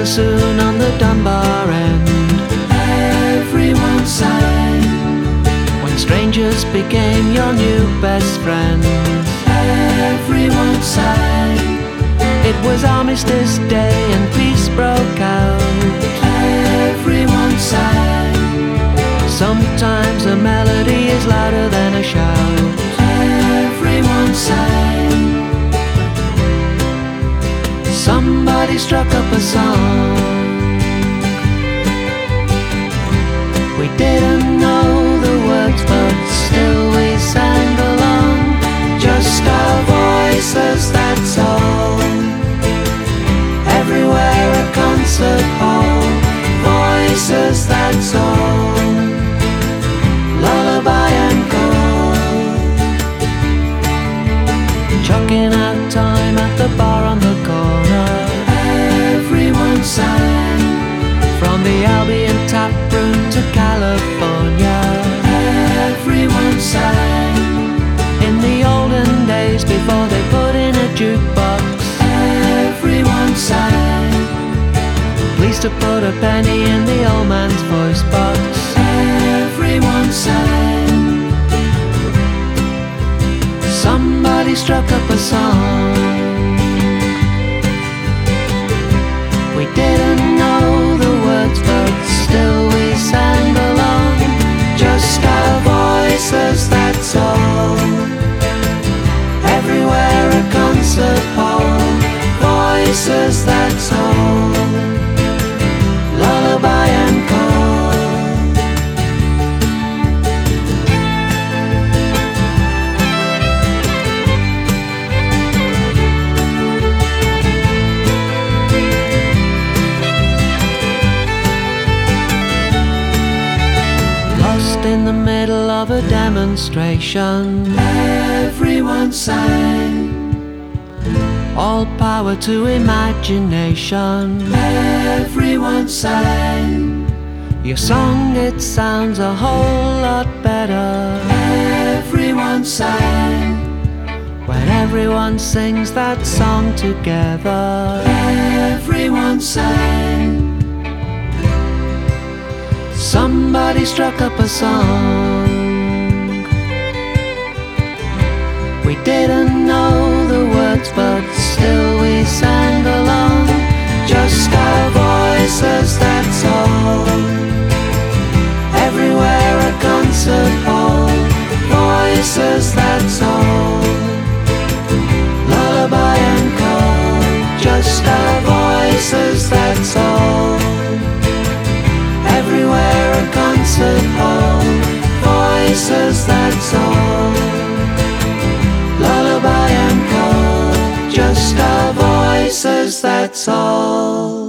bassoon on the Dunbar end. Everyone sang when strangers became your new best friends. Everyone sang. It was Armistice Day and peace broke out. Everyone sang. Sometimes a melody is louder than a shout. Everyone sang. Somebody struck up a song. We didn't know the words, but still we sang along. Just our voices, that's all. Everywhere a concert hall. Voices, that's all. Lullaby and call. Chucking out time at the bar on the corner. Everyone sang. From the Albion tap room to California. Everyone sang. In the olden days before they put in a jukebox. Everyone sang. Pleased to put a penny in the old man's voice box. Everyone sang. Somebody struck up a song. We didn't know the words, but still we sang along. Just our voices, that's all. Everywhere a concert hall. Voices, that's all. Lullaby and call. In the middle of a demonstration, everyone sang. All power to imagination. Everyone sang. Your song, it sounds a whole lot better. Everyone sang. When everyone sings that song together. Everyone sang. Somebody struck up a song. We didn't know the words, but still we sang along. Just our voices, that's all. Everywhere a concert hall. Voices, that's all. Lullaby and call. Just our voices, that's all. Everywhere a concert hall. Voices, that's all. Lullaby and call. Just our voices, that's all.